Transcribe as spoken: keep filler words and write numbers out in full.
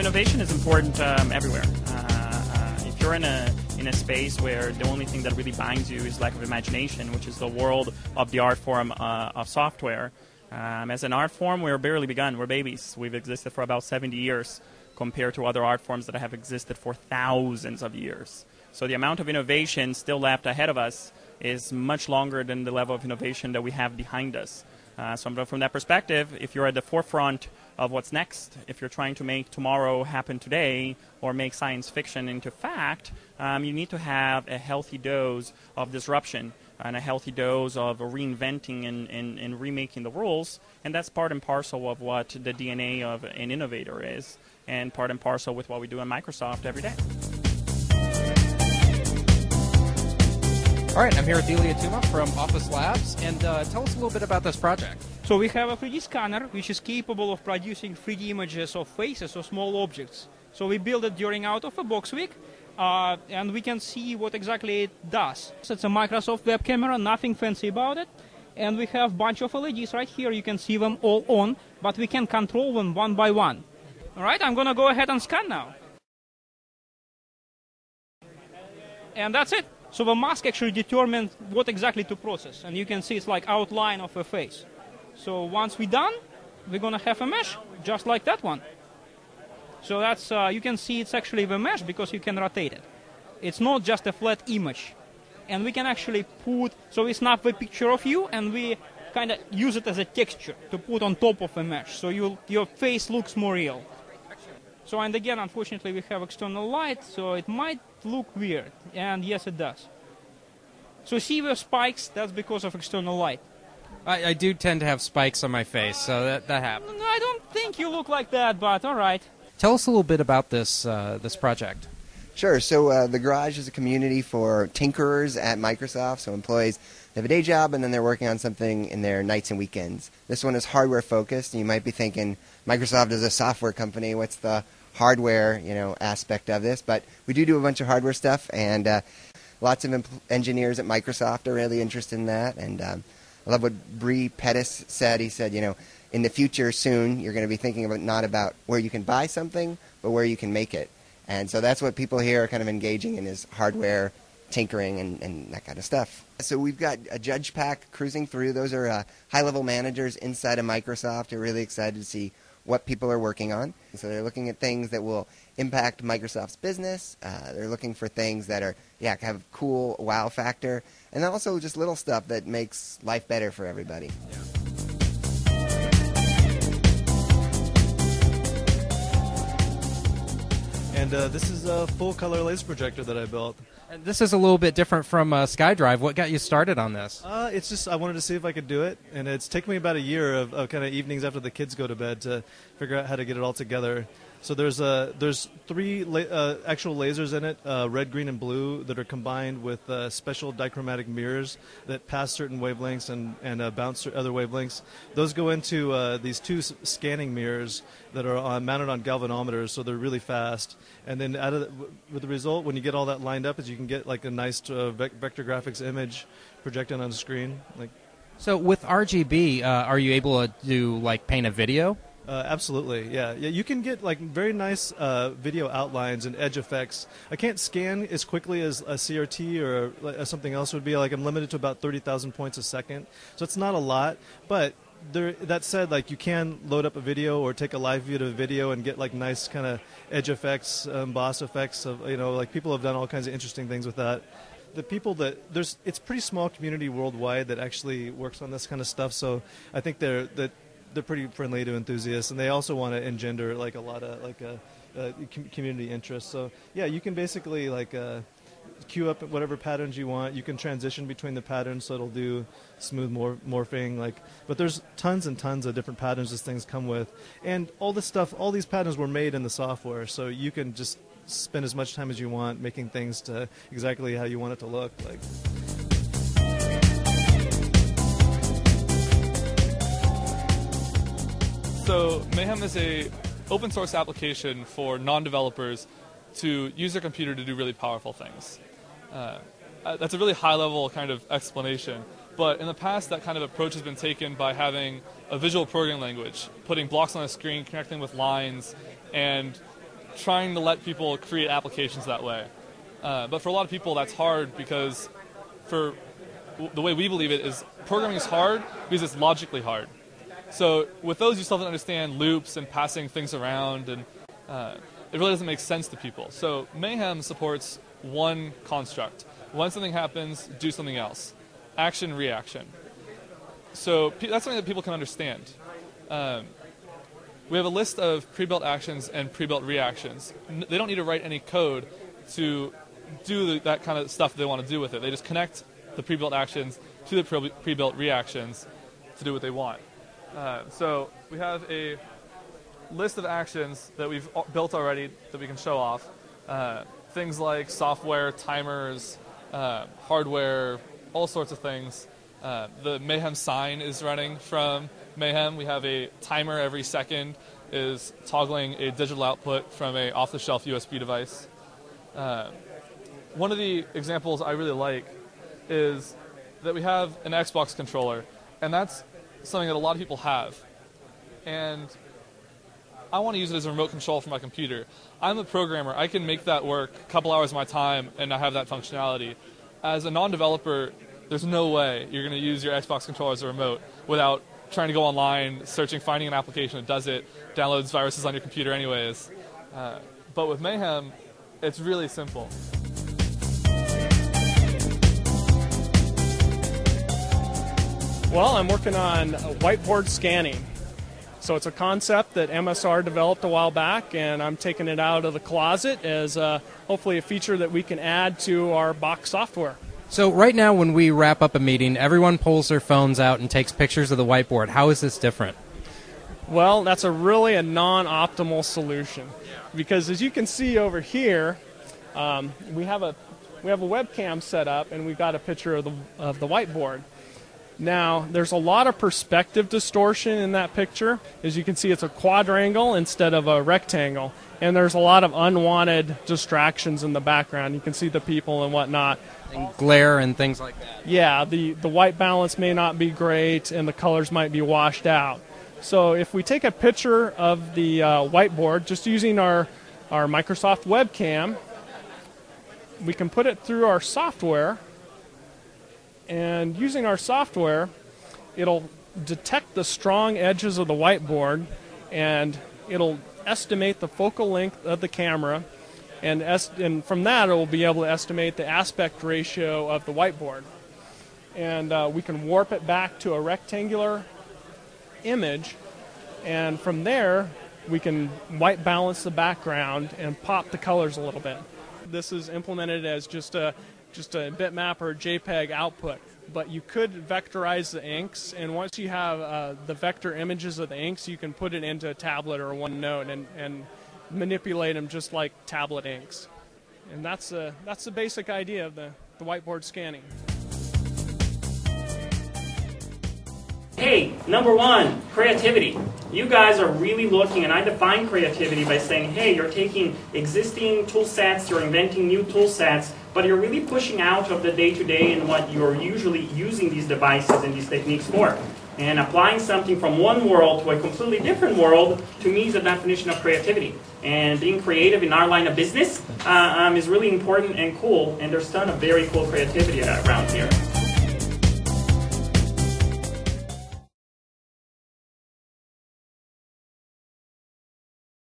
innovation is important um, everywhere. Uh, uh, if you're in a in a space where the only thing that really binds you is lack of imagination, which is the world of the art form uh, of software, um, as an art form, we're barely begun. We're babies. We've existed for about seventy years compared to other art forms that have existed for thousands of years. So the amount of innovation still left ahead of us is much longer than the level of innovation that we have behind us. Uh, so from that perspective, if you're at the forefront of what's next, if you're trying to make tomorrow happen today or make science fiction into fact, um, you need to have a healthy dose of disruption and a healthy dose of reinventing and, and, and remaking the rules. And that's part and parcel of what the D N A of an innovator is, and part and parcel with what we do at Microsoft every day. All right, I'm here with Ilya Tuma from Office Labs, and uh, tell us a little bit about this project. So we have a three D scanner which is capable of producing three D images of faces or small objects. So we built it during out-of-a-box week, uh, and we can see what exactly it does. So it's a Microsoft web camera, nothing fancy about it. And we have a bunch of L E Ds right here. You can see them all on, but we can control them one by one. All right, I'm going to go ahead and scan now. And that's it. So the mask actually determines what exactly to process. And you can see it's like outline of a face. So once we're done, we're going to have a mesh, just like that one. So that's uh, you can see it's actually the mesh because you can rotate it. It's not just a flat image. And we can actually put, so we snap the picture of you and we kind of use it as a texture to put on top of a mesh. So you, your face looks more real. So, and again, unfortunately, we have external light, so it might look weird. And yes, it does. So see the spikes? That's because of external light. I, I do tend to have spikes on my face, so that, that happens. No, I don't think you look like that, but all right. Tell us a little bit about this uh, this project. Sure. So uh, the Garage is a community for tinkerers at Microsoft. So employees, they have a day job and then they're working on something in their nights and weekends. This one is hardware focused. And you might be thinking, Microsoft is a software company. What's the hardware, you know, aspect of this? But we do do a bunch of hardware stuff, and uh, lots of empl- engineers at Microsoft are really interested in that. And um, I love what Bree Pettis said. He said, you know, in the future soon, you're going to be thinking about not about where you can buy something, but where you can make it. And so that's what people here are kind of engaging in, is hardware, tinkering, and, and that kind of stuff. So we've got a judge pack cruising through. Those are uh, high-level managers inside of Microsoft. They're really excited to see what people are working on. So they're looking at things that will impact Microsoft's business. Uh, they're looking for things that are, yeah, have cool wow factor, and also just little stuff that makes life better for everybody. Yeah. And uh, this is a full-color laser projector that I built. And this is a little bit different from uh, SkyDrive. What got you started on this? Uh, it's just I wanted to see if I could do it, and it's taken me about a year of, of kind of evenings after the kids go to bed to figure out how to get it all together. So there's uh, there's three la- uh, actual lasers in it, uh, red, green, and blue, that are combined with uh, special dichromatic mirrors that pass certain wavelengths and, and uh, bounce other wavelengths. Those go into uh, these two s- scanning mirrors that are uh, mounted on galvanometers, so they're really fast. And then out of the, with the result, when you get all that lined up, is you can get like a nice uh, vec- vector graphics image projected on the screen. Like, so with R G B, uh, are you able to do like paint a video? Uh, absolutely, yeah. Yeah, you can get like very nice uh, video outlines and edge effects. I can't scan as quickly as a C R T or uh, something else would be. Like I'm limited to about thirty thousand points a second, so it's not a lot. But there, that said, like you can load up a video or take a live view of a video and get like nice kind of edge effects, um, boss effects. Of you know, like people have done all kinds of interesting things with that. The people that there's, it's a pretty small community worldwide that actually works on this kind of stuff. So I think they're that. They're pretty friendly to enthusiasts, and they also want to engender like a lot of like a, a community interest. So yeah, you can basically like uh, queue up whatever patterns you want. You can transition between the patterns, so it'll do smooth mor- morphing. Like, but there's tons and tons of different patterns these things come with, and all this stuff, all these patterns were made in the software, so you can just spend as much time as you want making things to exactly how you want it to look like. So Mayhem is a open source application for non-developers to use their computer to do really powerful things. Uh, that's a really high-level kind of explanation, but in the past that kind of approach has been taken by having a visual programming language, putting blocks on a screen, connecting with lines, and trying to let people create applications that way. Uh, but for a lot of people, that's hard because for w- the way we believe it is programming is hard because it's logically hard. So with those, you still have to understand loops and passing things around, and uh, it really doesn't make sense to people. So Mayhem supports one construct. When something happens, do something else. Action, reaction. So pe- that's something that people can understand. Um, we have a list of pre-built actions and pre-built reactions. N- they don't need to write any code to do the, that kind of stuff they want to do with it. They just connect the pre-built actions to the pre- pre-built reactions to do what they want. Uh, so we have a list of actions that we've built already that we can show off. Uh, things like software, timers, uh, hardware, all sorts of things. Uh, the Mayhem sign is running from Mayhem. We have a timer every second is toggling a digital output from a off-the-shelf U S B device. Uh, one of the examples I really like is that we have an Xbox controller, and that's something that a lot of people have. And I want to use it as a remote control for my computer. I'm a programmer. I can make that work a couple hours of my time and not have that functionality. As a non-developer, there's no way you're going to use your Xbox controller as a remote without trying to go online, searching, finding an application that does it, downloads viruses on your computer anyways. Uh, but with Mayhem, it's really simple. Well, I'm working on whiteboard scanning. So it's a concept that M S R developed a while back, and I'm taking it out of the closet as uh, hopefully a feature that we can add to our box software. So right now when we wrap up a meeting, everyone pulls their phones out and takes pictures of the whiteboard. How is this different? Well, that's a really a non-optimal solution, because as you can see over here, um, we have a we have a webcam set up, and we've got a picture of the of the whiteboard. Now, there's a lot of perspective distortion in that picture. As you can see, it's a quadrangle instead of a rectangle, and there's a lot of unwanted distractions in the background. You can see the people and whatnot. And glare and things like that. Yeah, the, the white balance may not be great, and the colors might be washed out. So if we take a picture of the uh, whiteboard, just using our, our Microsoft webcam, we can put it through our software. And using our software, it'll detect the strong edges of the whiteboard, and it'll estimate the focal length of the camera, and, est- and from that it will be able to estimate the aspect ratio of the whiteboard. And uh, we can warp it back to a rectangular image, and from there we can white balance the background and pop the colors a little bit. This is implemented as just a just a bitmap or a JPEG output, but you could vectorize the inks, and once you have uh, the vector images of the inks, you can put it into a tablet or OneNote and, and manipulate them just like tablet inks. And that's, a, that's the basic idea of the, the whiteboard scanning. Hey, number one, creativity. You guys are really looking, and I define creativity by saying, hey, you're taking existing tool sets, you're inventing new tool sets, but you're really pushing out of the day-to-day and what you're usually using these devices and these techniques for. And applying something from one world to a completely different world, to me, is the definition of creativity. And being creative in our line of business uh, um, is really important and cool, and there's a ton of very cool creativity around here.